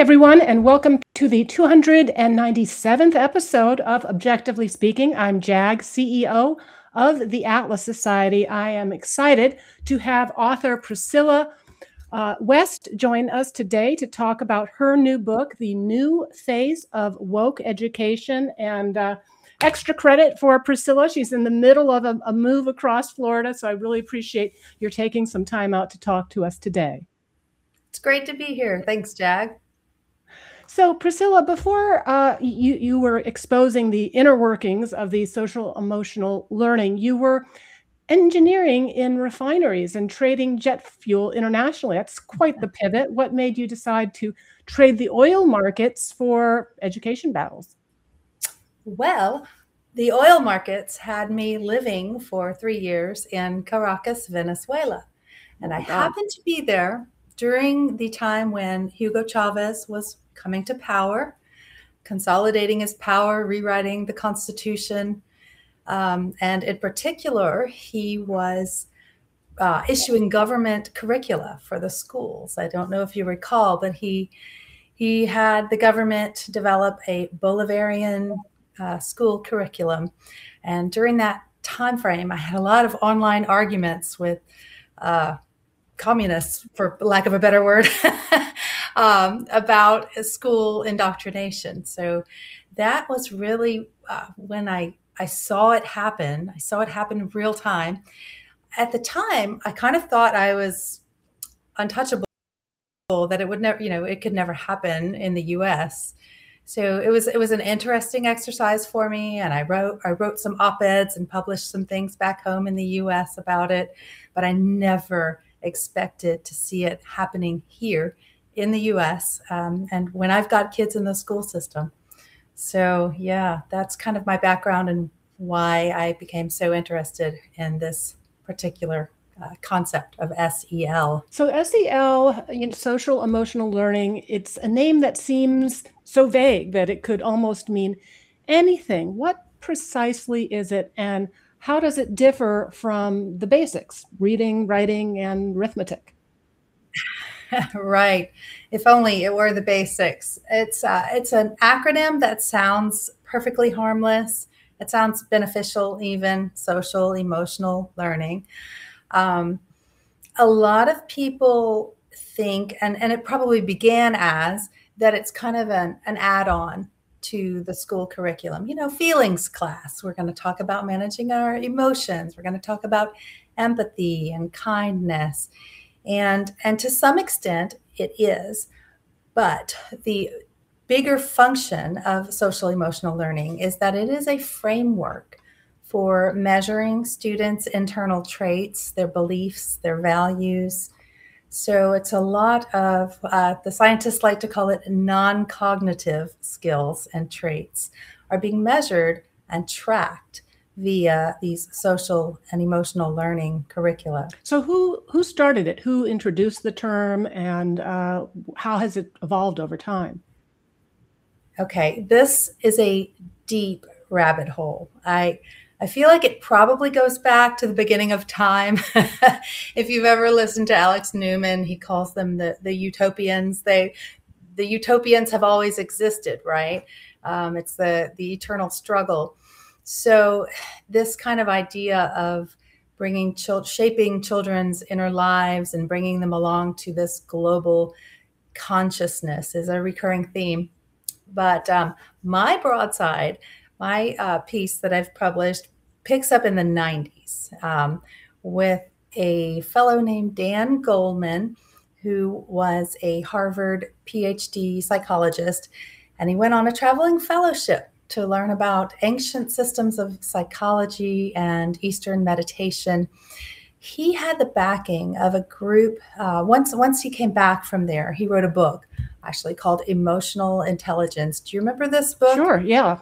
Everyone, and welcome to the 297th episode of Objectively Speaking. I'm Jag, CEO of the Atlas Society. I am excited to have author Priscilla West join us today to talk about her new book, The New Phase of Woke Education. And extra credit for Priscilla. She's in the middle of a move across Florida, so I really appreciate your taking some time out to talk to us today. It's great to be here. Thanks, Jag. So, Priscilla, before you were exposing the inner workings of the social emotional learning, you were engineering in refineries and trading jet fuel internationally. That's quite the pivot. What made you decide to trade the oil markets for education battles? Well, the oil markets had me living for 3 years in Caracas, Venezuela. And I happened to be there during the time when Hugo Chavez was coming to power, consolidating his power, rewriting the Constitution. And in particular, he was issuing government curricula for the schools. I don't know if you recall, but he had the government develop a Bolivarian school curriculum. And during that time frame, I had a lot of online arguments with communists, for lack of a better word, about school indoctrination. So that was really when I saw it happen. I saw it happen in real time. At the time, I kind of thought I was untouchable, that it would never, it could never happen in the U.S. So it was an interesting exercise for me, and I wrote some op-eds and published some things back home in the U.S. about it, but I never expected to see it happening here in the U.S. And when I've got kids in the school system. So yeah, that's kind of my background and why I became so interested in this particular concept of SEL. So SEL, social emotional learning, it's a name that seems so vague that it could almost mean anything. What precisely is it, and how does it differ from the basics, reading, writing, and arithmetic? Right. If only it were the basics. It's an acronym that sounds perfectly harmless. It sounds beneficial, even social emotional learning. A lot of people think, and it probably began as, that it's kind of an add-on to the school curriculum. Feelings class. We're going to talk about managing our emotions. We're going to talk about empathy and kindness. And to some extent, it is. But the bigger function of social emotional learning is that it is a framework for measuring students' internal traits, their beliefs, their values. So it's a lot of, the scientists like to call it non-cognitive skills and traits are being measured and tracked via these social and emotional learning curricula. So who started it? Who introduced the term, and how has it evolved over time? Okay, this is a deep rabbit hole. I feel like it probably goes back to the beginning of time. If you've ever listened to Alex Newman, he calls them the utopians. The utopians have always existed, right? It's the eternal struggle. So this kind of idea of shaping children's inner lives and bringing them along to this global consciousness is a recurring theme. But my broadside, my piece that I've published, picks up in the 90s with a fellow named Dan Goleman, who was a Harvard PhD psychologist, and he went on a traveling fellowship to learn about ancient systems of psychology and Eastern meditation. He had the backing of a group. Once he came back from there, he wrote a book actually called Emotional Intelligence. Do you remember this book? Sure, yeah.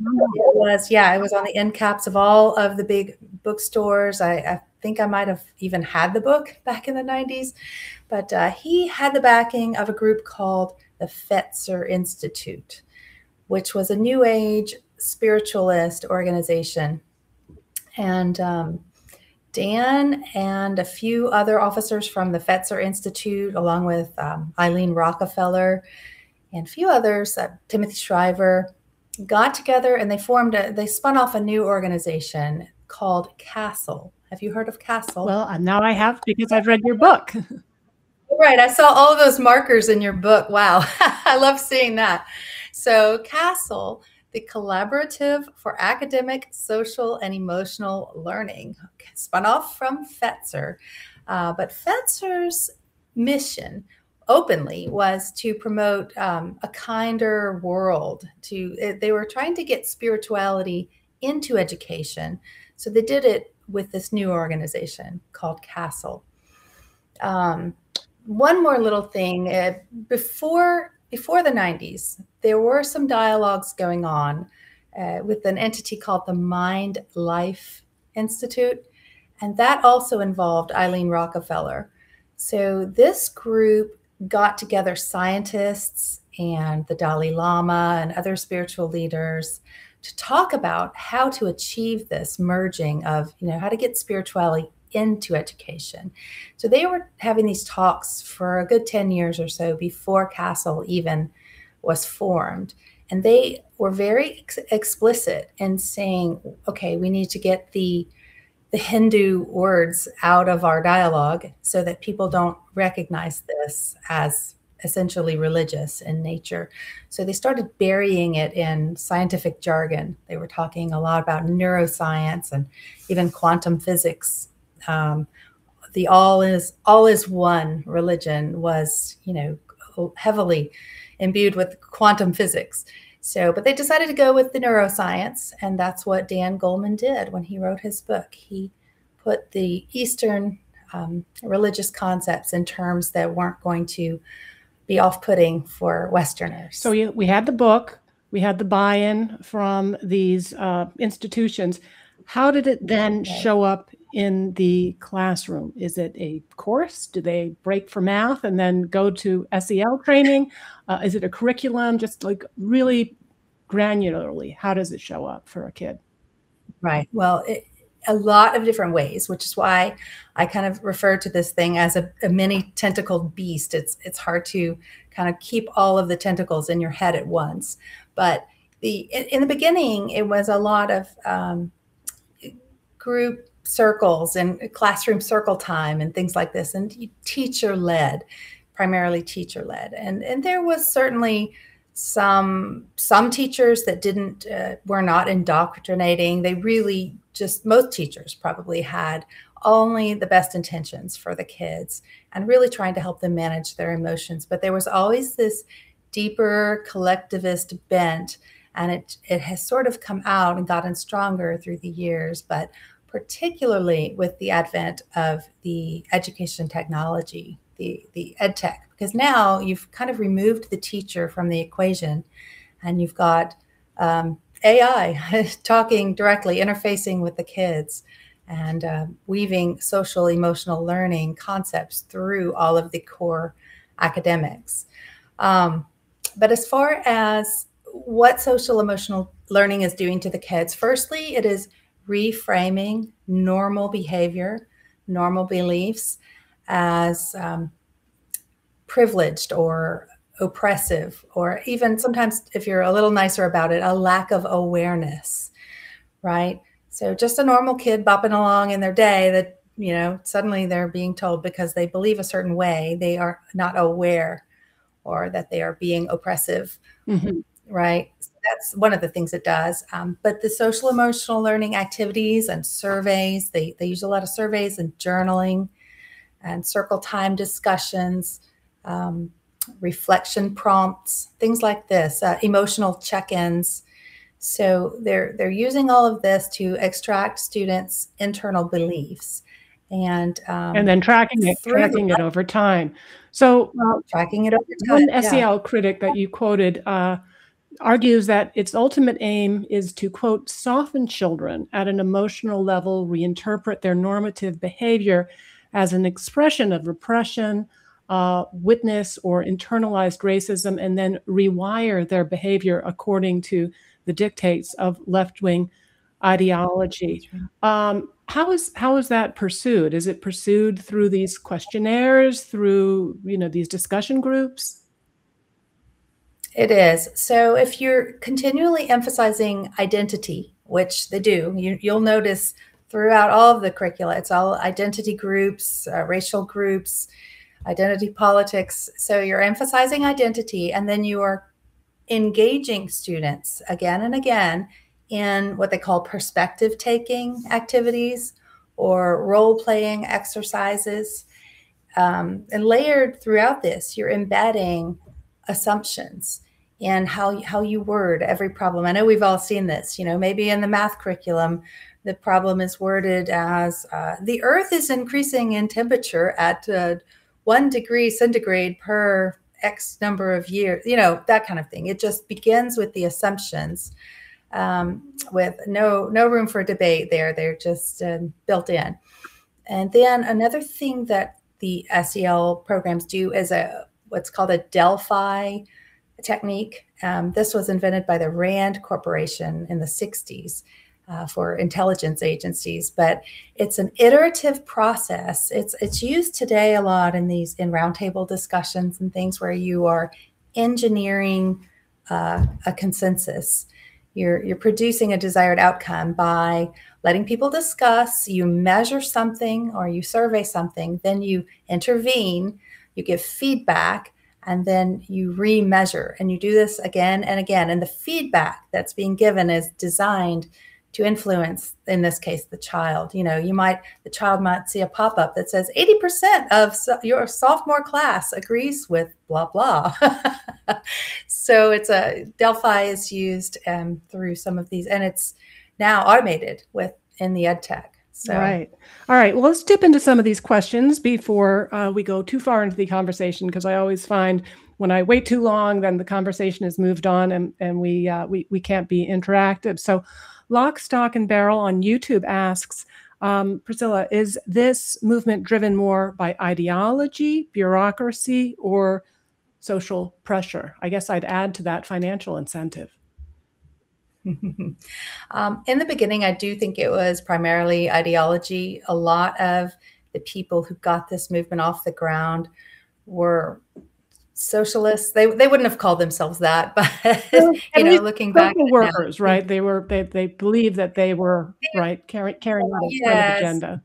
It was on the end caps of all of the big bookstores. I think I might have even had the book back in the 90s. But he had the backing of a group called the Fetzer Institute, which was a New Age spiritualist organization. And Dan and a few other officers from the Fetzer Institute, along with Eileen Rockefeller, and a few others, Timothy Shriver, got together and they spun off a new organization called CASEL. Have you heard of CASEL? Well, now I have, because I've read your book. Right. I saw all of those markers in your book. Wow. I love seeing that. So CASEL, the Collaborative for Academic, Social, and Emotional Learning, spun off from Fetzer. But Fetzer's mission openly was to promote a kinder world. They were trying to get spirituality into education. So they did it with this new organization called CASEL. One more little thing. Before the 90s, there were some dialogues going on with an entity called the Mind Life Institute, and that also involved Eileen Rockefeller. So this group got together scientists and the Dalai Lama and other spiritual leaders to talk about how to achieve this merging of, how to get spirituality into education. So they were having these talks for a good 10 years or so before CASEL even was formed. And they were very explicit in saying, okay, we need to get the Hindu words out of our dialogue so that people don't recognize this as essentially religious in nature. So they started burying it in scientific jargon. They were talking a lot about neuroscience and even quantum physics. The all is one religion was, heavily imbued with quantum physics. So, but they decided to go with the neuroscience, and that's what Dan Goleman did when he wrote his book. He put the Eastern religious concepts in terms that weren't going to be off-putting for Westerners. So we had the book, we had the buy-in from these institutions. How did it then show up in the classroom? Is it a course? Do they break for math and then go to SEL training? Is it a curriculum? Just like really granularly, how does it show up for a kid? Right. Well, a lot of different ways, which is why I kind of refer to this thing as a mini tentacled beast. It's hard to kind of keep all of the tentacles in your head at once. But in the beginning, it was a lot of group circles and classroom circle time and things like this, and teacher-led, primarily teacher-led. And there was certainly some teachers that were not indoctrinating. They really most teachers probably had only the best intentions for the kids and really trying to help them manage their emotions. But there was always this deeper collectivist bent, and it has sort of come out and gotten stronger through the years, but particularly with the advent of the education technology, the ed tech, because now you've kind of removed the teacher from the equation, and you've got AI talking directly, interfacing with the kids, and weaving social emotional learning concepts through all of the core academics. But as far as what social emotional learning is doing to the kids, firstly, it is reframing normal behavior, normal beliefs as privileged or oppressive, or even sometimes, if you're a little nicer about it, a lack of awareness, right? So just a normal kid bopping along in their day that, suddenly they're being told because they believe a certain way, they are not aware, or that they are being oppressive, right? So that's one of the things it does. But the social emotional learning activities and surveys, they use a lot of surveys and journaling and circle time discussions, reflection prompts, things like this, emotional check-ins. So they're using all of this to extract students' internal beliefs and then tracking it over time. So tracking it over time. One SEL critic that you quoted argues that its ultimate aim is to, quote, soften children at an emotional level, reinterpret their normative behavior as an expression of repression, witness or internalized racism, and then rewire their behavior according to the dictates of left-wing ideology. How is that pursued? Is it pursued through these questionnaires, through these discussion groups? It is. So if you're continually emphasizing identity, which they do, you'll notice throughout all of the curricula, it's all identity groups, racial groups, identity politics. So you're emphasizing identity, and then you are engaging students again and again in what they call perspective taking activities or role playing exercises. And layered throughout this, you're embedding assumptions in how you word every problem. I know we've all seen this, maybe in the math curriculum, the problem is worded as the Earth is increasing in temperature at 1 degree centigrade per X number of years, that kind of thing. It just begins with the assumptions, with no room for debate there. They're just built in. And then another thing that the SEL programs do is what's called a Delphi technique. This was invented by the Rand Corporation in the 60s for intelligence agencies, but it's an iterative process. It's used today a lot in roundtable discussions and things where you are engineering a consensus. You're producing a desired outcome by letting people discuss, you measure something or you survey something, then you intervene, you give feedback, and then you remeasure. And you do this again and again. And the feedback that's being given is designed to influence, in this case, the child. The child might see a pop-up that says 80% of your sophomore class agrees with blah, blah. So Delphi is used through some of these, and it's now automated in the ed tech. So. Right. All right. Well, let's dip into some of these questions before we go too far into the conversation, because I always find when I wait too long, then the conversation has moved on and we can't be interactive. So Lock, Stock, and Barrel on YouTube asks, Priscilla, is this movement driven more by ideology, bureaucracy, or social pressure? I guess I'd add to that financial incentive. In the beginning, I do think it was primarily ideology. A lot of the people who got this movement off the ground were socialists. They wouldn't have called themselves that, but looking back, workers, right? They believed that they were right carrying out a kind of agenda.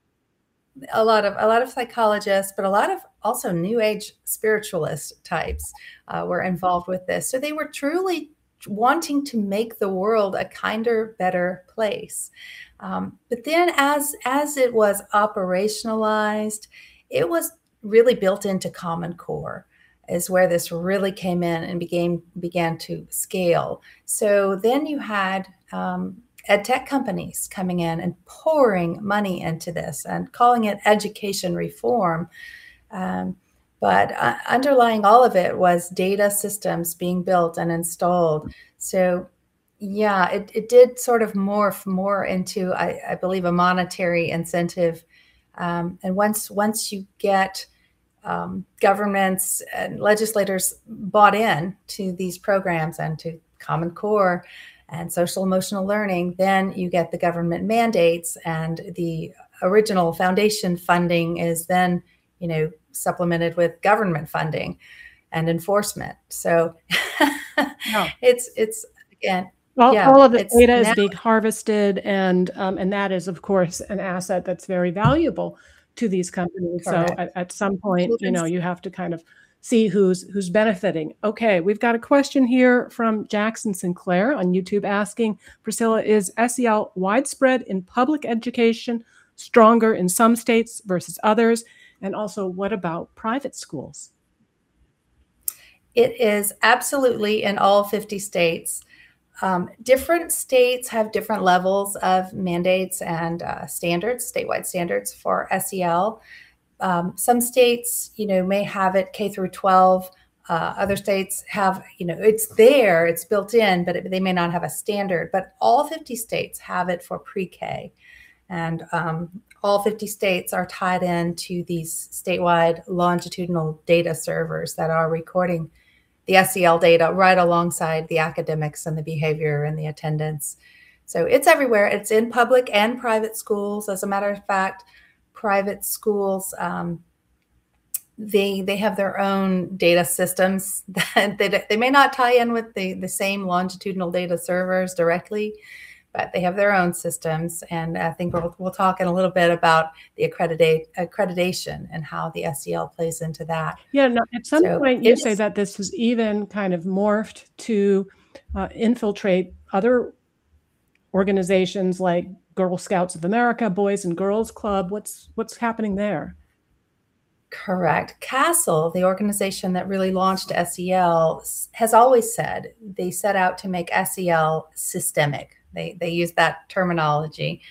A lot of psychologists, but a lot of also New Age spiritualist types were involved with this. So they were truly wanting to make the world a kinder, better place. But then as it was operationalized, it was really built into Common Core, is where this really came in and began to scale. So then you had ed tech companies coming in and pouring money into this and calling it education reform. But underlying all of it was data systems being built and installed. So yeah, it did sort of morph more into, I believe, a monetary incentive. And once you get governments and legislators bought in to these programs and to Common Core and social emotional learning, then you get the government mandates, and the original foundation funding is then, supplemented with government funding and enforcement. So it's again, all of the data is being harvested, and that is, of course, an asset that's very valuable to these companies. Correct. So at some point, you have to kind of see who's benefiting. Okay, we've got a question here from Jackson Sinclair on YouTube asking, Priscilla, is SEL widespread in public education, stronger in some states versus others? And also, what about private schools? It is absolutely in all 50 states. Different states have different levels of mandates and standards, statewide standards for SEL. Some states, may have it K through 12. Other states have, it's there, it's built in, but they may not have a standard. But all 50 states have it for pre-K. And all 50 states are tied into these statewide longitudinal data servers that are recording the SEL data right alongside the academics and the behavior and the attendance. So it's everywhere. It's in public and private schools. As a matter of fact, private schools, they have their own data systems that they may not tie in with the same longitudinal data servers directly, but they have their own systems. And I think we'll talk in a little bit about the accreditation and how the SEL plays into that. Yeah, no, at some So point you it say is that this has even kind of morphed to infiltrate other organizations like Girl Scouts of America, Boys and Girls Club. What's happening there? correct. CASEL, the organization that really launched SEL, has always said they set out to make SEL systemic. They use that terminology.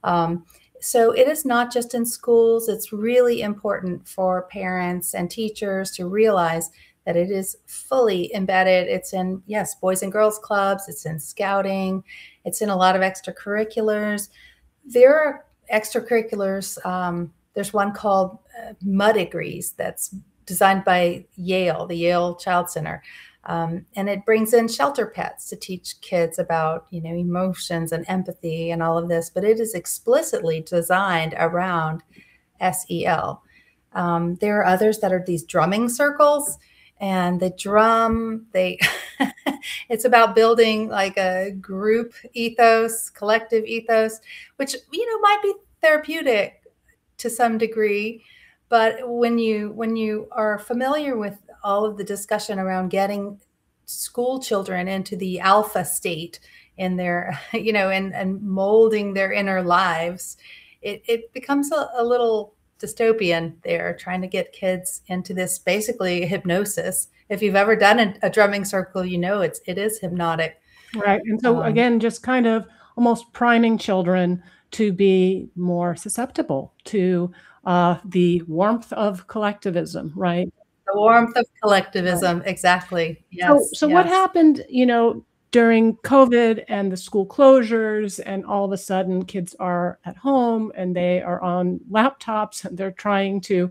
So it is not just in schools. It's really important for parents and teachers to realize that it is fully embedded. It's in, yes, Boys and Girls Clubs. It's in scouting. It's in a lot of extracurriculars. There are extracurriculars. There's one called Muddigrees that's designed by Yale, the Yale Child Center. And it brings in shelter pets to teach kids about, emotions and empathy and all of this, but it is explicitly designed around SEL. There are others that are these drumming circles, and the drum, it's about building like a group ethos, collective ethos, which, might be therapeutic to some degree. But when you are familiar with all of the discussion around getting school children into the alpha state in their, and molding their inner lives, it becomes a little dystopian there, trying to get kids into this basically hypnosis. If you've ever done a drumming circle, it is hypnotic. Right. And so again, just kind of almost priming children to be more susceptible to the warmth of collectivism, right? The warmth of collectivism, right. Exactly. Yes. So what happened, during COVID and the school closures, and all of a sudden kids are at home and they are on laptops and they're trying to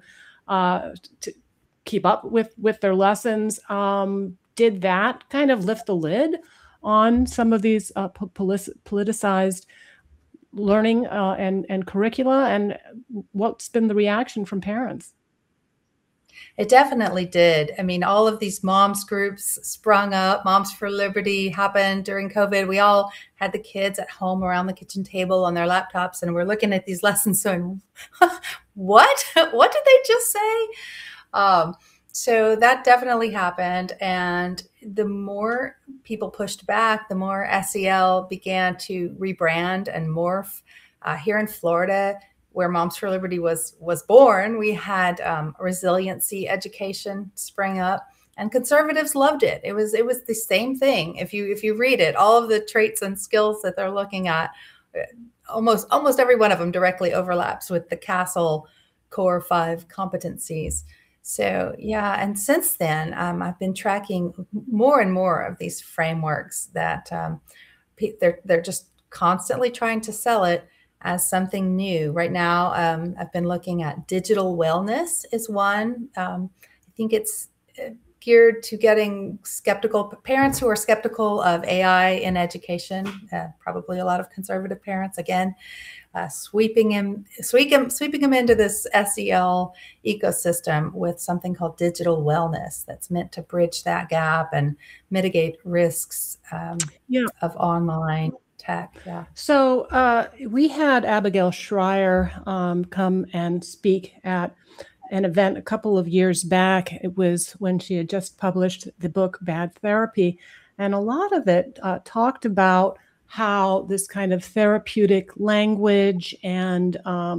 keep up with their lessons. Did that kind of lift the lid on some of these politicized learning and curricula? And what's been the reaction from parents? It definitely did. I mean, all of these moms groups sprung up. Moms for Liberty happened during COVID. We all had the kids at home around the kitchen table on their laptops, and we're looking at these lessons going, what? What did they just say? So that definitely happened. And the more people pushed back, the more SEL began to rebrand and morph. Here in Florida, where Moms for Liberty was born, we had resiliency education spring up, and conservatives loved it. It was the same thing. If you read it, all of the traits and skills that they're looking at, almost every one of them directly overlaps with the CASEL core 5 competencies. So yeah, and since then, I've been tracking more and more of these frameworks that they're just constantly trying to sell it as something new. Right now, I've been looking at digital wellness is one. I think it's geared to getting skeptical parents who are skeptical of AI in education, probably a lot of conservative parents, again, sweeping them into this SEL ecosystem with something called digital wellness that's meant to bridge that gap and mitigate risks of online tech. Yeah. So we had Abigail Shrier come and speak at an event a couple of years back. It was when she had just published the book Bad Therapy. And a lot of it talked about how this kind of therapeutic language and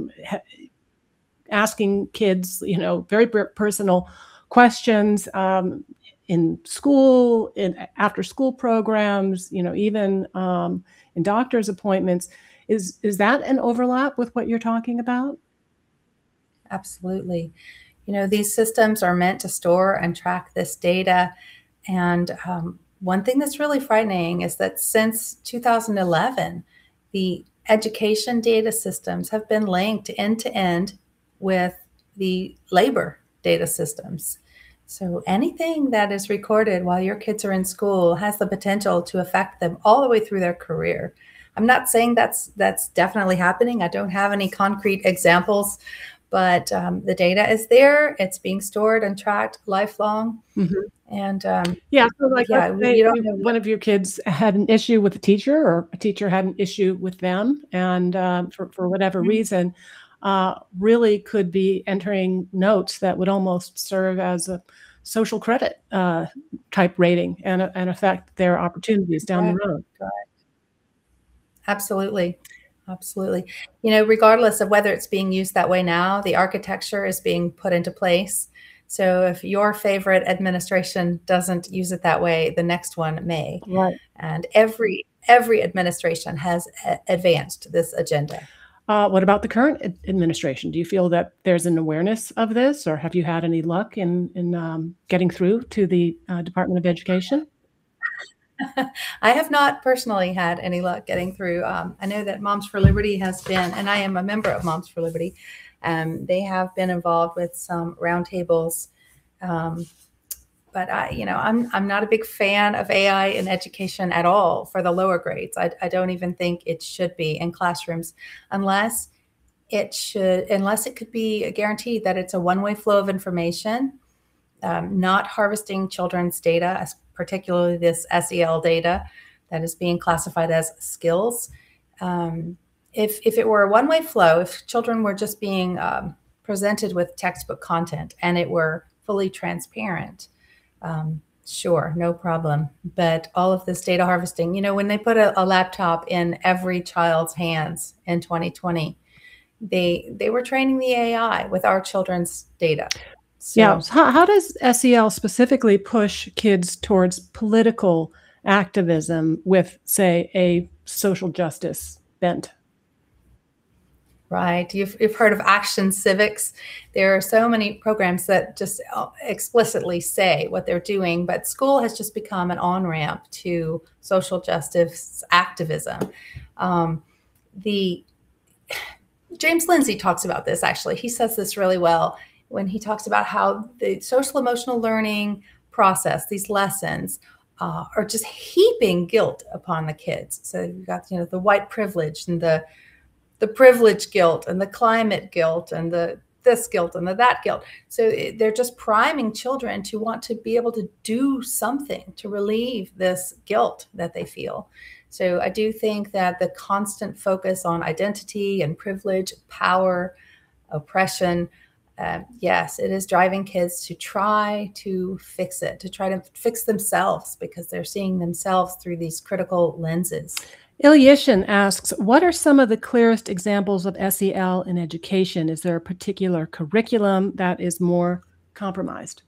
asking kids, very personal questions in school, in after school programs, even in doctor's appointments. Is that an overlap with what you're talking about? Absolutely. These systems are meant to store and track this data. And one thing that's really frightening is that since 2011, the education data systems have been linked end to end with the labor data systems. So anything that is recorded while your kids are in school has the potential to affect them all the way through their career. I'm not saying that's definitely happening. I don't have any concrete examples, but the data is there. It's being stored and tracked lifelong. Mhm. And Yeah, so, like, let's yeah, say you don't know. one of your kids had an issue with a teacher or a teacher had an issue with them, and, for whatever Mhm. reason, really could be entering notes that would almost serve as a social credit, type rating and affect their opportunities down the Correct. road. Absolutely. Absolutely. Regardless of whether it's being used that way now, the architecture is being put into place. So if your favorite administration doesn't use it that way, the next one may. Right. And every administration has advanced this agenda. What about the current administration? Do you feel that there's an awareness of this, or have you had any luck in getting through to the Department of Education? I have not personally had any luck getting through. I know that Moms for Liberty has been, and I am a member of Moms for Liberty. They have been involved with some roundtables, um, but I'm not a big fan of AI in education at all for the lower grades. I don't even think it should be in classrooms unless unless it could be guaranteed that it's a one-way flow of information, not harvesting children's data, particularly this SEL data that is being classified as skills. If it were a one-way flow, if children were just being presented with textbook content and it were fully transparent, sure, no problem. But all of this data harvesting, when they put a laptop in every child's hands in 2020, they were training the AI with our children's data. Yeah. So So how does SEL specifically push kids towards political activism with, say, a social justice bent? right. You've heard of Action Civics. There are so many programs that just explicitly say what they're doing, but school has just become an on-ramp to social justice activism. The James Lindsay talks about this, actually. He says this really well when he talks about how the social emotional learning process, these lessons, are just heaping guilt upon the kids. So you've got, the white privilege and the privilege guilt and the climate guilt and the this guilt and the that guilt. So they're just priming children to want to be able to do something to relieve this guilt that they feel. So I do think that the constant focus on identity and privilege, power, oppression, yes, it is driving kids to try to fix it, to try to fix themselves because they're seeing themselves through these critical lenses. Ilyushin asks, what are some of the clearest examples of SEL in education? Is there a particular curriculum that is more compromised?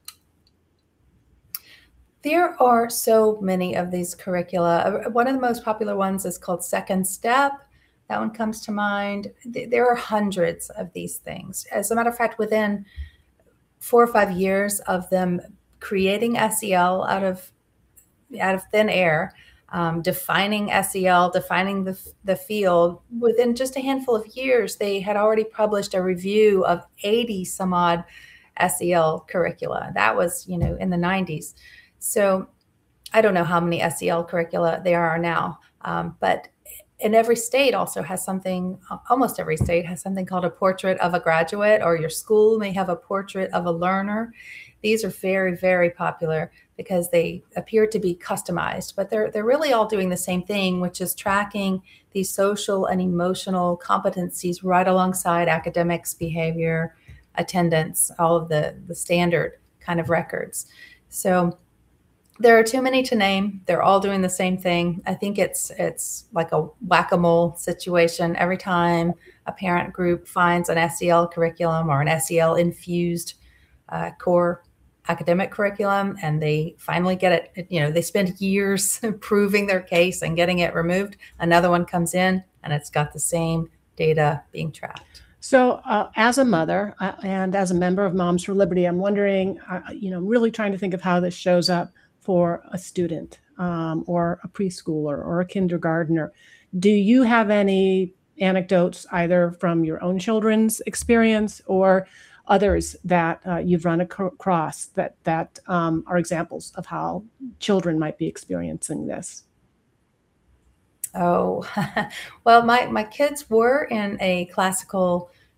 There are so many of these curricula. One of the most popular ones is called Second Step. That one comes to mind. There are hundreds of these things. As a matter of fact, within 4 or 5 years of them creating SEL out of thin air, defining SEL, defining the field, within just a handful of years, they had already published a review of 80 some odd SEL curricula. That was, in the 90s. So I don't know how many SEL curricula there are now, but in every state also has something, almost every state has something called a portrait of a graduate, or your school may have a portrait of a learner. These are very, very popular because they appear to be customized, but they're really all doing the same thing, which is tracking these social and emotional competencies right alongside academics, behavior, attendance, all of the standard kind of records. So there are too many to name. They're all doing the same thing. I think it's like a whack-a-mole situation. Every time a parent group finds an SEL curriculum or an SEL infused core academic curriculum and they finally get it, they spend years proving their case and getting it removed. Another one comes in and it's got the same data being tracked. So, as a mother and as a member of Moms for Liberty, I'm wondering, really trying to think of how this shows up for a student or a preschooler or a kindergartner. Do you have any anecdotes either from your own children's experience or others that you've run across that are examples of how children might be experiencing this? Oh, well, my kids were in a classical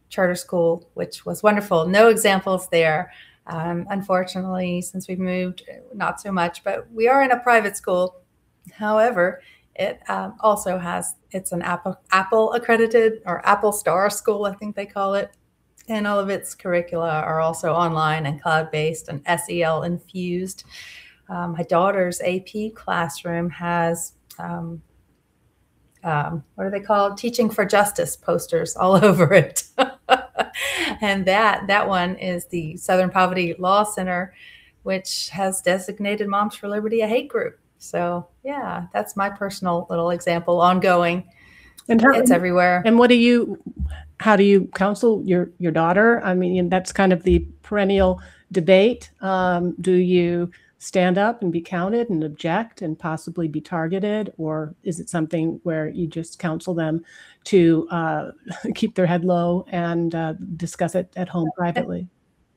charter school, which was wonderful. No examples there. Unfortunately, since we've moved, not so much, but we are in a private school. However, it also it's an Apple accredited, or Apple Star School, I think they call it. And all of its curricula are also online and cloud-based and SEL infused. My daughter's AP classroom has, what are they called? Teaching for Justice posters all over it. And that one is the Southern Poverty Law Center, which has designated Moms for Liberty a hate group. So yeah, that's my personal little example, ongoing. And it's everywhere. And how do you counsel your daughter? I mean, that's kind of the perennial debate. Do you stand up and be counted and object and possibly be targeted? Or is it something where you just counsel them to keep their head low and discuss it at home privately?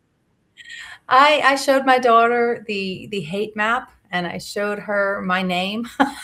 I showed my daughter the hate map, and I showed her my name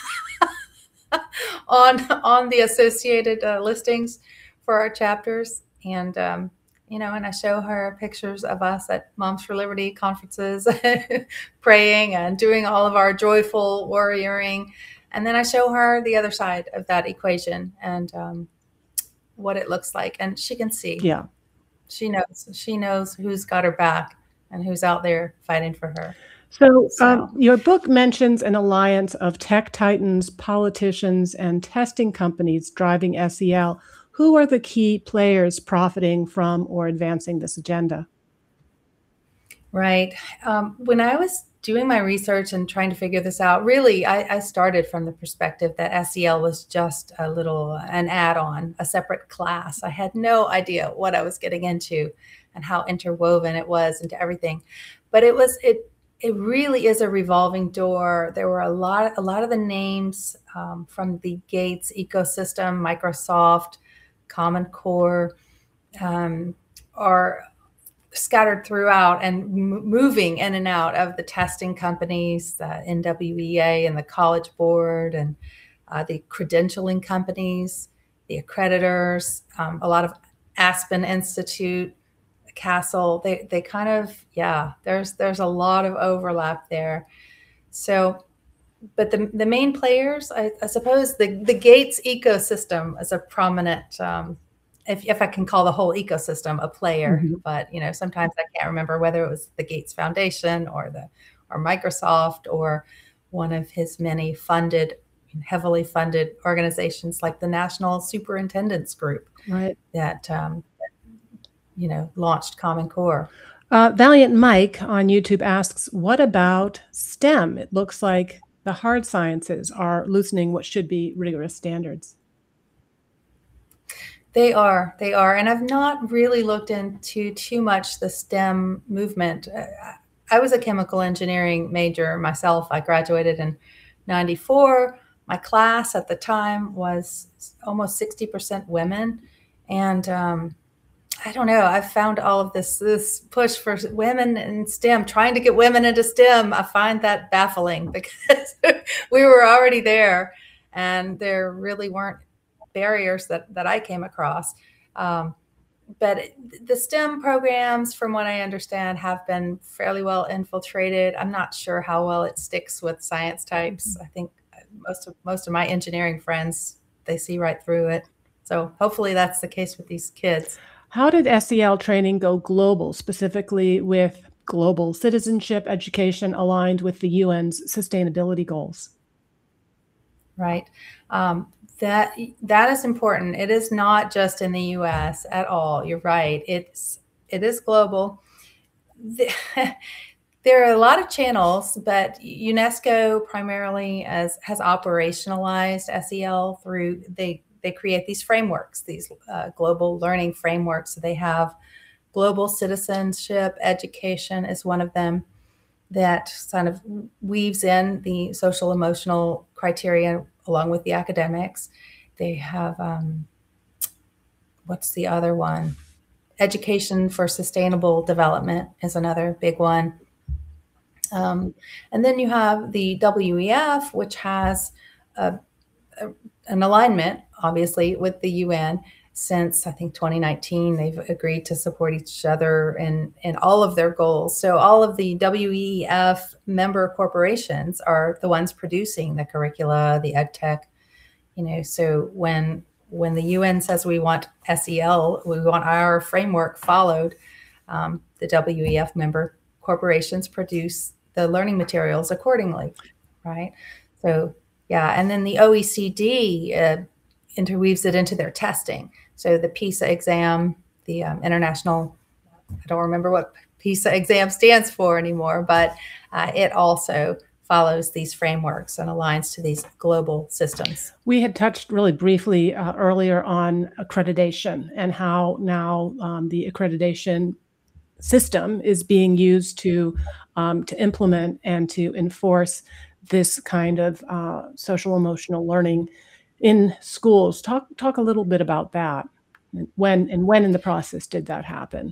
on the associated listings for our chapters. And, and I show her pictures of us at Moms for Liberty conferences, praying and doing all of our joyful warrioring. And then I show her the other side of that equation and what it looks like. And she can see. Yeah. She knows who's got her back and who's out there fighting for her. So your book mentions an alliance of tech titans, politicians, and testing companies driving SEL. Who are the key players profiting from or advancing this agenda? Right. When I was doing my research and trying to figure this out, really, I started from the perspective that SEL was just an add-on, a separate class. I had no idea what I was getting into and how interwoven it was into everything. But it really is a revolving door. There were a lot of the names from the Gates ecosystem, Microsoft, Common Core, are scattered throughout and moving in and out of the testing companies, the NWEA and the College Board, and the credentialing companies, the accreditors, a lot of Aspen Institute, Castle. They kind of, there's a lot of overlap there. So, but the main players, I suppose the Gates ecosystem is a prominent, if I can call the whole ecosystem a player, mm-hmm. But sometimes I can't remember whether it was the Gates Foundation or Microsoft or one of his many heavily funded organizations like the National Superintendents Group, right? That launched Common Core. Valiant Mike on YouTube asks, what about STEM? It looks like the hard sciences are loosening what should be rigorous standards. They are. And I've not really looked into too much the STEM movement. I was a chemical engineering major myself. I graduated in 94. My class at the time was almost 60% women. And I don't know, I've found all of this push for women in STEM, trying to get women into STEM. I find that baffling because we were already there and there really weren't barriers that I came across. But the STEM programs, from what I understand, have been fairly well infiltrated. I'm not sure how well it sticks with science types. I think most of my engineering friends, they see right through it. So hopefully that's the case with these kids. How did SEL training go global, specifically with global citizenship education aligned with the UN's sustainability goals? Right. That is important. It is not just in the US at all. You're right. It is global. There are a lot of channels, but UNESCO primarily has operationalized SEL through they create these frameworks, these global learning frameworks. So they have global citizenship education is one of them that kind of weaves in the social emotional criteria along with the academics. They have, what's the other one? Education for Sustainable Development is another big one. And then you have the WEF, which has an alignment, obviously, with the UN. since I think 2019. They've agreed to support each other in all of their goals. So all of the WEF member corporations are the ones producing the curricula, the ed tech, so when the UN says we want SEL, we want our framework followed, the WEF member corporations produce the learning materials accordingly, right? So, yeah, and then the OECD interweaves it into their testing. So the PISA exam, the international, I don't remember what PISA exam stands for anymore, but it also follows these frameworks and aligns to these global systems. We had touched really briefly earlier on accreditation and how now the accreditation system is being used to implement and to enforce this kind of social emotional learning in schools. Talk a little bit about that. When in the process did that happen?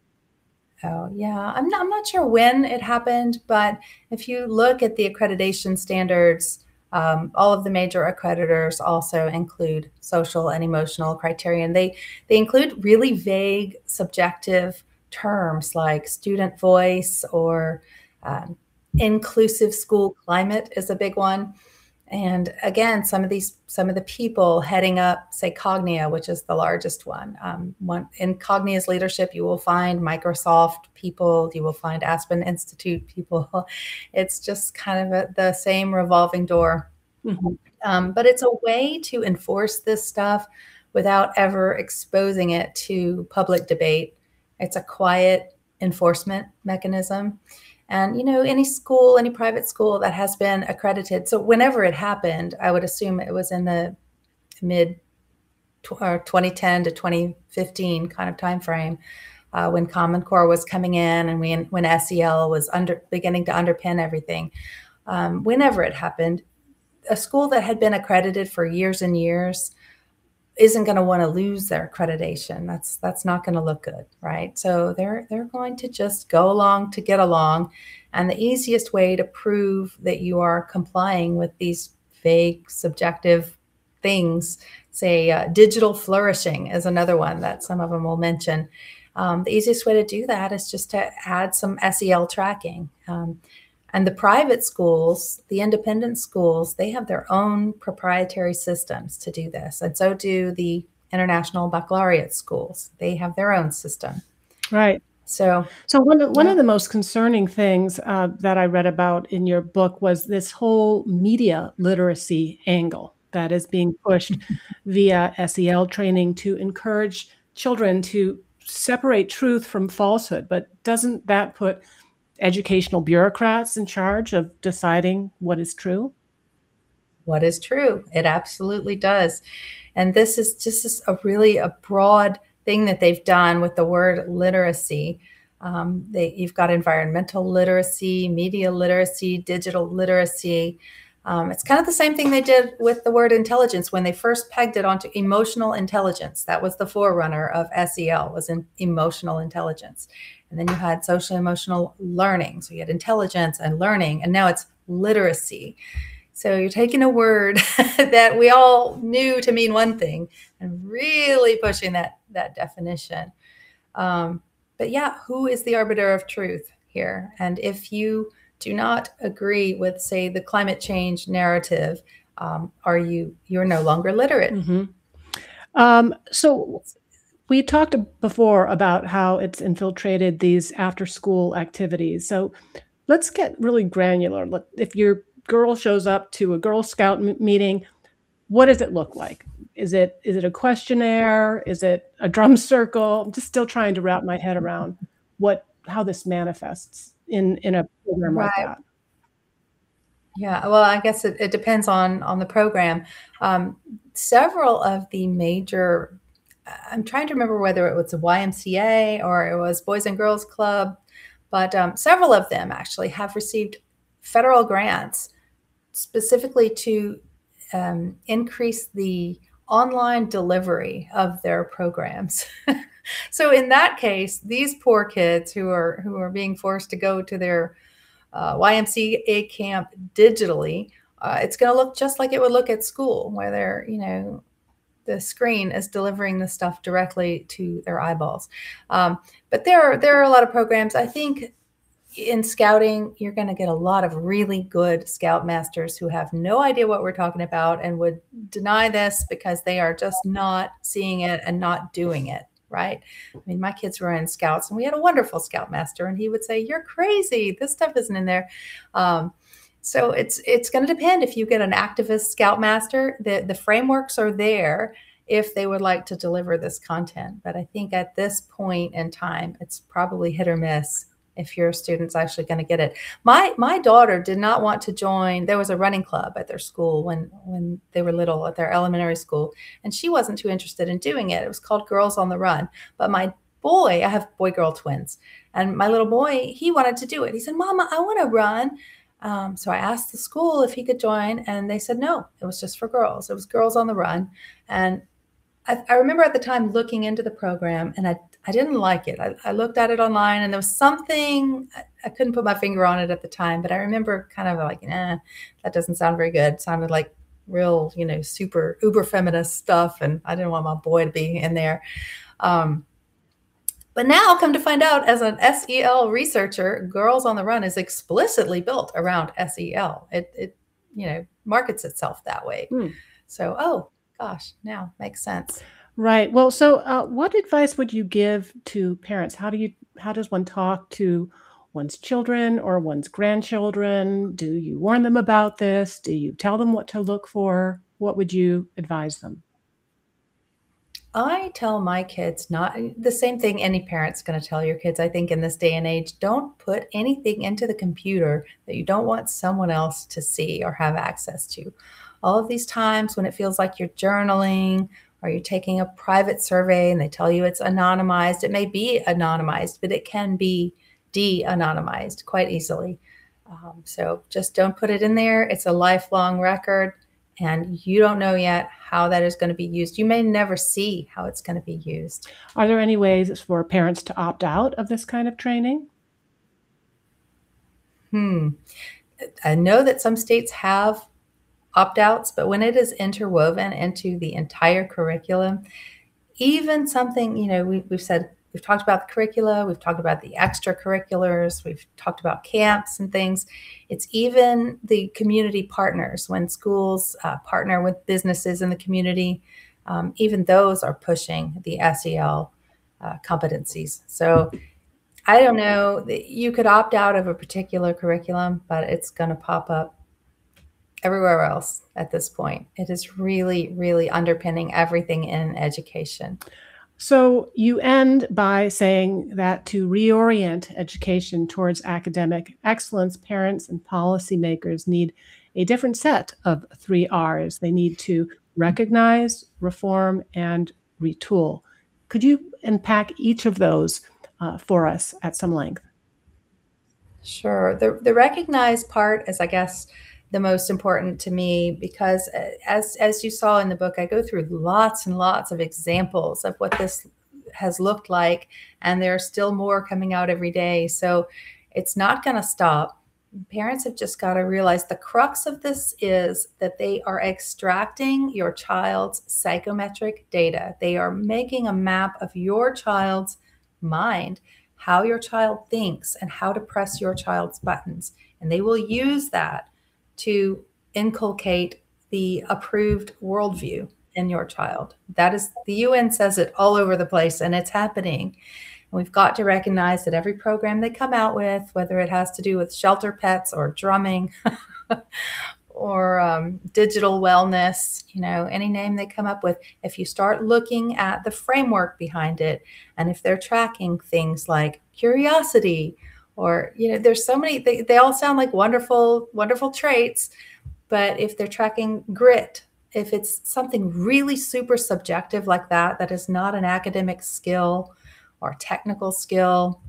Oh, yeah. I'm not sure when it happened, but if you look at the accreditation standards, all of the major accreditors also include social and emotional criterion. They include really vague, subjective terms like student voice or inclusive school climate is a big one. And again, some of the people heading up, say, Cognia, which is the largest one. In Cognia's leadership, you will find Microsoft people, you will find Aspen Institute people. It's just kind of the same revolving door. Mm-hmm. But it's a way to enforce this stuff without ever exposing it to public debate. It's a quiet enforcement mechanism. And, any school, any private school that has been accredited. So whenever it happened, I would assume it was in the mid 2010 to 2015 kind of time frame when Common Core was coming in and when SEL was beginning to underpin everything. Whenever it happened, a school that had been accredited for years and years isn't going to want to lose their accreditation. That's not going to look good, right? So they're going to just go along to get along. And the easiest way to prove that you are complying with these vague, subjective things, say digital flourishing is another one that some of them will mention. The easiest way to do that is just to add some SEL tracking. And the private schools, the independent schools, they have their own proprietary systems to do this. And so do the international baccalaureate schools. They have their own system. Right. So one of the most concerning things that I read about in your book was this whole media literacy angle that is being pushed via SEL training to encourage children to separate truth from falsehood. But doesn't that put educational bureaucrats in charge of deciding what is true? What is true? It absolutely does. And this is just a broad thing that they've done with the word literacy. You've got environmental literacy, media literacy, digital literacy. It's kind of the same thing they did with the word intelligence when they first pegged it onto emotional intelligence. That was the forerunner of SEL, was in emotional intelligence. And then you had social emotional learning. So you had intelligence and learning, and now it's literacy. So you're taking a word that we all knew to mean one thing and really pushing that definition. But yeah, who is the arbiter of truth here? And if do not agree with, say, the climate change narrative, you're no longer literate. Mm-hmm. So we talked before about how it's infiltrated these after-school activities. So let's get really granular. If your girl shows up to a Girl Scout meeting, what does it look like? Is it a questionnaire? Is it a drum circle? I'm just still trying to wrap my head around how this manifests in a program like that. Yeah, well, I guess it depends on the program. Several of the major, I'm trying to remember whether it was a YMCA or it was Boys and Girls Club, but several of them actually have received federal grants specifically to increase the online delivery of their programs. So in that case, these poor kids who are being forced to go to their YMCA camp digitally, it's going to look just like it would look at school, where they're the screen is delivering the stuff directly to their eyeballs. But there are a lot of programs. I think in scouting, you're going to get a lot of really good scoutmasters who have no idea what we're talking about and would deny this because they are just not seeing it and not doing it. Right. I mean, my kids were in scouts and we had a wonderful scoutmaster and he would say, "You're crazy. This stuff isn't in there." So it's going to depend. If you get an activist scoutmaster, the frameworks are there if they would like to deliver this content. But I think at this point in time, it's probably hit or miss if your student's actually going to get it. My daughter did not want to join. There was a running club at their school when they were little, at their elementary school, and she wasn't too interested in doing it. It was called Girls on the Run. But my boy, I have boy-girl twins, and my little boy, he wanted to do it. He said, "Mama, I want to run." So I asked the school if he could join, and they said no, it was just for girls. It was Girls on the Run. And I remember at the time looking into the program, and I didn't like it. I looked at it online, and there was something, I couldn't put my finger on it at the time, but I remember kind of like, that doesn't sound very good. It sounded like real, super uber feminist stuff, and I didn't want my boy to be in there. But now, come to find out, as an SEL researcher, Girls on the Run is explicitly built around SEL. It markets itself that way. So, oh gosh, now makes sense. Right. Well, so what advice would you give to parents? How does one talk to one's children or one's grandchildren? Do you warn them about this? Do you tell them what to look for? What would you advise them? I tell my kids not the same thing any parent's going to tell your kids. I think in this day and age, don't put anything into the computer that you don't want someone else to see or have access to. All of these times when it feels like you're journaling or you're taking a private survey and they tell you it's anonymized, it may be anonymized, but it can be de-anonymized quite easily. So just don't put it in there. It's a lifelong record. And you don't know yet how that is going to be used. You may never see how it's going to be used. Are there any ways for parents to opt out of this kind of training? I know that some states have opt-outs, but when it is interwoven into the entire curriculum, even something, we've talked about the curricula, we've talked about the extracurriculars, we've talked about camps and things. It's even the community partners. When schools partner with businesses in the community, even those are pushing the SEL competencies. So I don't know, you could opt out of a particular curriculum, but it's going to pop up everywhere else at this point. It is really, really underpinning everything in education. So you end by saying that to reorient education towards academic excellence, parents and policymakers need a different set of 3 R's. They need to recognize, reform, and retool. Could you unpack each of those for us at some length? Sure. The recognize part is, I guess, the most important to me, because as you saw in the book, I go through lots and lots of examples of what this has looked like, and there are still more coming out every day. So it's not going to stop. Parents have just got to realize the crux of this is that they are extracting your child's psychometric data. They are making a map of your child's mind, how your child thinks, and how to press your child's buttons. And they will use that to inculcate the approved worldview in your child. That is, the UN says it all over the place, and it's happening. And we've got to recognize that every program they come out with, whether it has to do with shelter pets or drumming or digital wellness, any name they come up with, if you start looking at the framework behind it, and if they're tracking things like curiosity, or, there's so many, they all sound like wonderful, wonderful traits, but if they're tracking grit, if it's something really super subjective like that, that is not an academic skill or technical skill,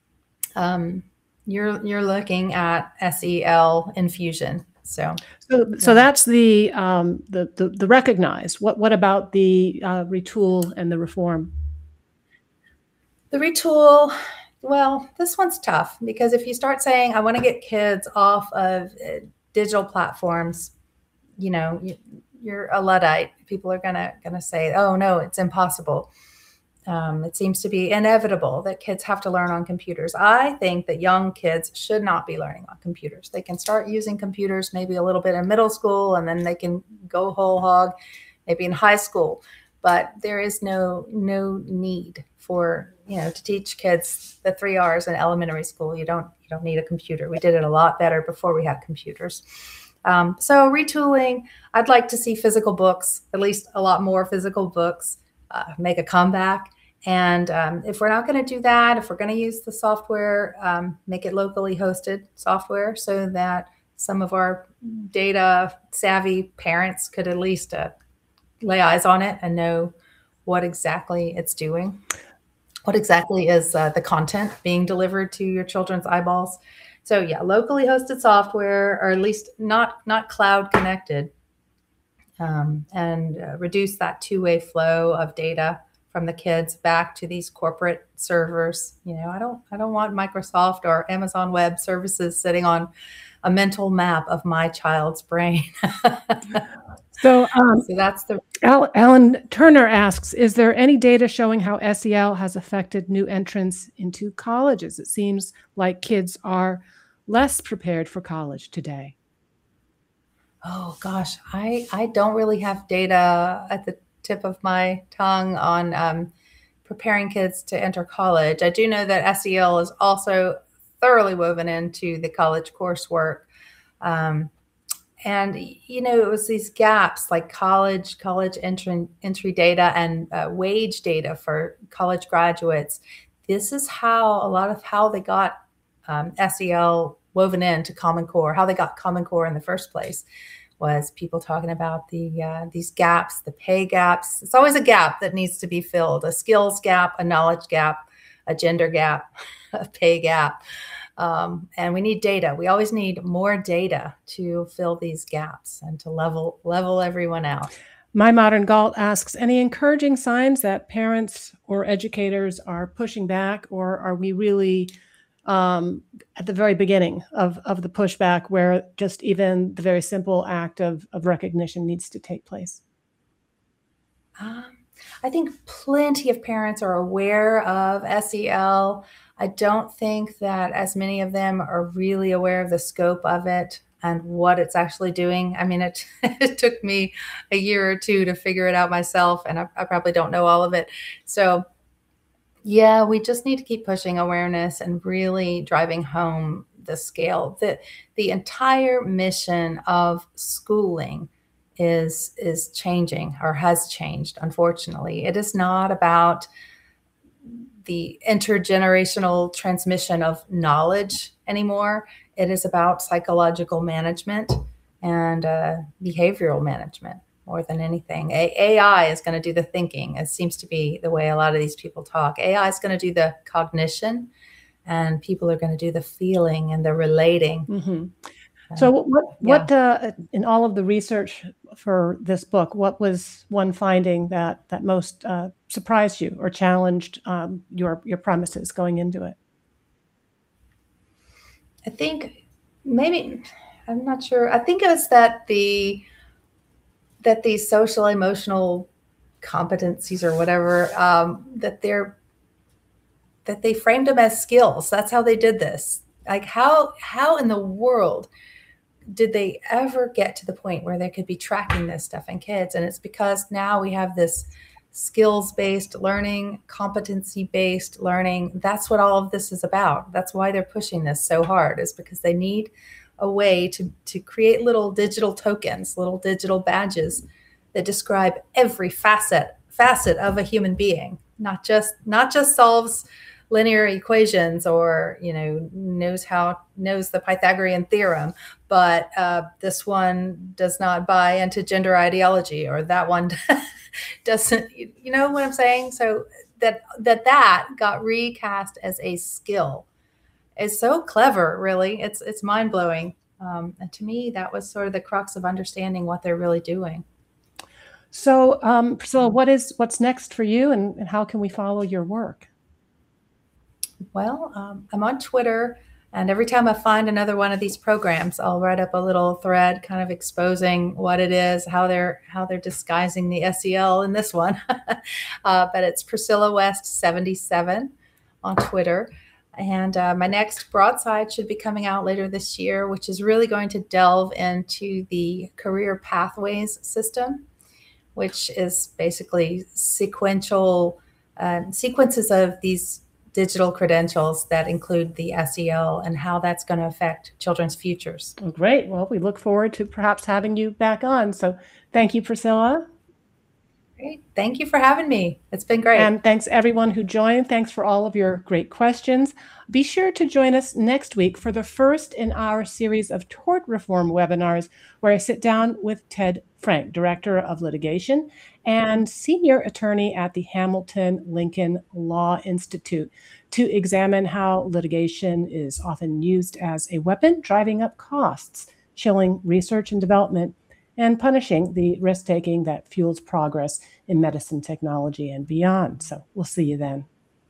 you're looking at SEL infusion. So that's the recognize. What about the retool and the reform? The retool, well, this one's tough, because if you start saying, I want to get kids off of digital platforms, you you're a Luddite. People are gonna say, oh no, it's impossible. It seems to be inevitable that kids have to learn on computers. I think that young kids should not be learning on computers. They can start using computers maybe a little bit in middle school, and then they can go whole hog maybe in high school. But there is no need for, to teach kids the 3 R's in elementary school. You don't need a computer. We did it a lot better before we had computers. So retooling, I'd like to see physical books, at least a lot more physical books, make a comeback. And if we're not going to do that, if we're going to use the software, make it locally hosted software so that some of our data savvy parents could at least lay eyes on it and know what exactly it's doing. What exactly is the content being delivered to your children's eyeballs? So yeah, locally hosted software, or at least not cloud connected, and reduce that two-way flow of data from the kids back to these corporate servers. I don't want Microsoft or Amazon Web Services sitting on a mental map of my child's brain. So that's the Alan Turner asks, is there any data showing how SEL has affected new entrants into colleges? It seems like kids are less prepared for college today. Oh gosh, I don't really have data at the tip of my tongue on preparing kids to enter college. I do know that SEL is also thoroughly woven into the college coursework. And, it was these gaps like college entry data and wage data for college graduates. This is how a lot of how they got SEL woven into Common Core, how they got Common Core in the first place, was people talking about these gaps, the pay gaps. It's always a gap that needs to be filled, a skills gap, a knowledge gap, a gender gap, a pay gap. And we need data. We always need more data to fill these gaps and to level everyone out. My Modern Galt asks, any encouraging signs that parents or educators are pushing back, or are we really at the very beginning of the pushback where just even the very simple act of recognition needs to take place? I think plenty of parents are aware of SEL. I don't think that as many of them are really aware of the scope of it and what it's actually doing. I mean, it took me a year or two to figure it out myself, and I probably don't know all of it. So yeah, we just need to keep pushing awareness and really driving home the scale. The entire mission of schooling is changing, or has changed, unfortunately. It is not about the intergenerational transmission of knowledge anymore. It is about psychological management and behavioral management more than anything. AI is going to do the thinking. It seems to be the way a lot of these people talk. AI is going to do the cognition, and people are going to do the feeling and the relating. Mm-hmm. So what in all of the research for this book, what was one finding that most surprised you or challenged your premises going into it? I think maybe, I'm not sure. I think it was that these social emotional competencies or whatever, that they framed them as skills. That's how they did this. Like how in the world did they ever get to the point where they could be tracking this stuff in kids? And it's because now we have this skills-based learning, competency-based learning. That's what all of this is about. That's why they're pushing this so hard, is because they need a way to create little digital tokens, little digital badges that describe every facet of a human being, not just solves linear equations or knows the Pythagorean theorem, but this one does not buy into gender ideology, or that one doesn't. You know what I'm saying? So that got recast as a skill is so clever. Really, it's mind blowing. And to me, that was sort of the crux of understanding what they're really doing. So, Priscilla, what's next for you, and how can we follow your work? Well, I'm on Twitter And every time I find another one of these programs, I'll write up a little thread kind of exposing what it is, how they're disguising the SEL in this one. But it's Priscilla West 77 on Twitter. And my next broadside should be coming out later this year, which is really going to delve into the career pathways system, which is basically sequences of these digital credentials that include the SEL and how that's going to affect children's futures. Well, great. Well, we look forward to perhaps having you back on. So thank you, Priscilla. Great. Thank you for having me. It's been great. And thanks everyone who joined. Thanks for all of your great questions. Be sure to join us next week for the first in our series of tort reform webinars, where I sit down with Ted Frank, Director of Litigation and Senior Attorney at the Hamilton Lincoln Law Institute, to examine how litigation is often used as a weapon, driving up costs, chilling research and development, and punishing the risk-taking that fuels progress in medicine, technology, and beyond. So we'll see you then.